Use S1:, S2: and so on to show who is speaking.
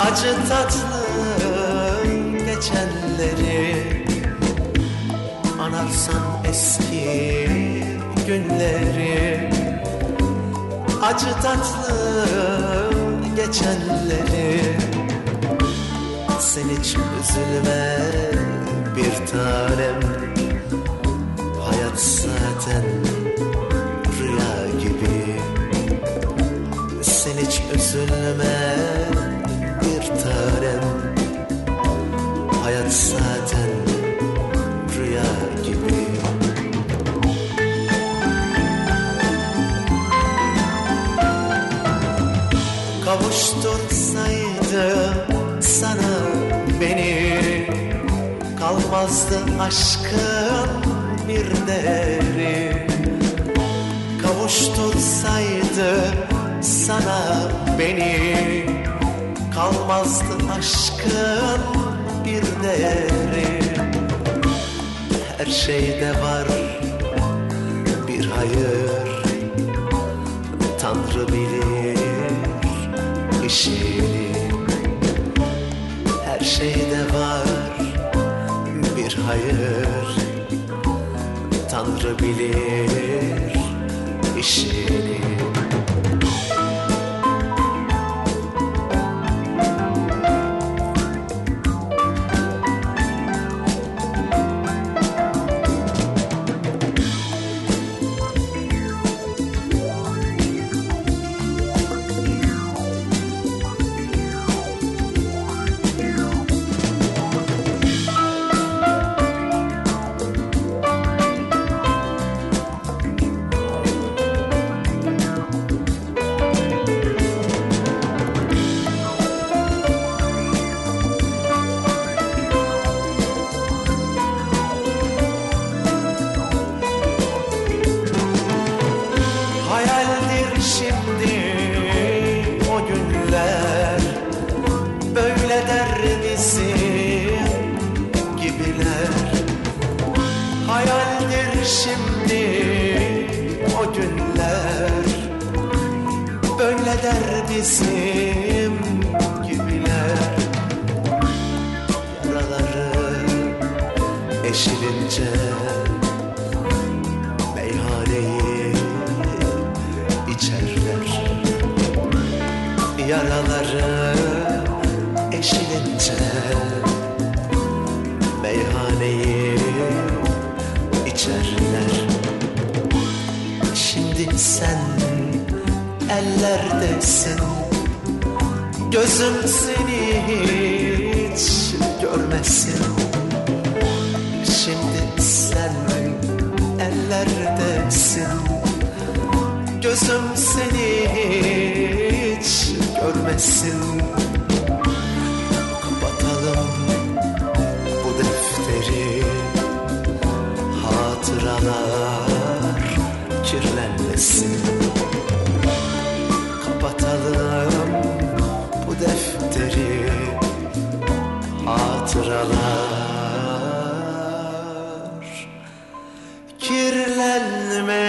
S1: Acı tatlı geçenleri, anarsan eski günleri. Acı tatlı geçenleri, sen hiç üzülme bir tanem. Hayat zaten rüya gibi. Sen hiç üzülme bir tanem. Hayat zaten rüya gibi. Kavuştursaydı sana beni, kalmazdı aşkın bir değeri. Kavuştursaydı sana beni, kalmazdı aşkın bir değeri. Her şeyde var bir hayır, Tanrı bilir işini. Her şeyde var bir hayır, Tanrı bilir işini. Şimdi o günler, böyle der bizim gibiler. Hayaldir şimdi o günler, böyle der bizim gibiler. Yaraları eşilince meyhaneyi içerler. Yaraları eşilince meyhaneyi içerler. Şimdi sen ellerdesin, gözüm seni hiç görmesin. Şimdi sen ellerdesin, gözüm seni hiç görmesin. Kapatalım bu defteri, hatıralar kirlenmesin. Kapatalım bu defteri, hatıralar kirlenmesin.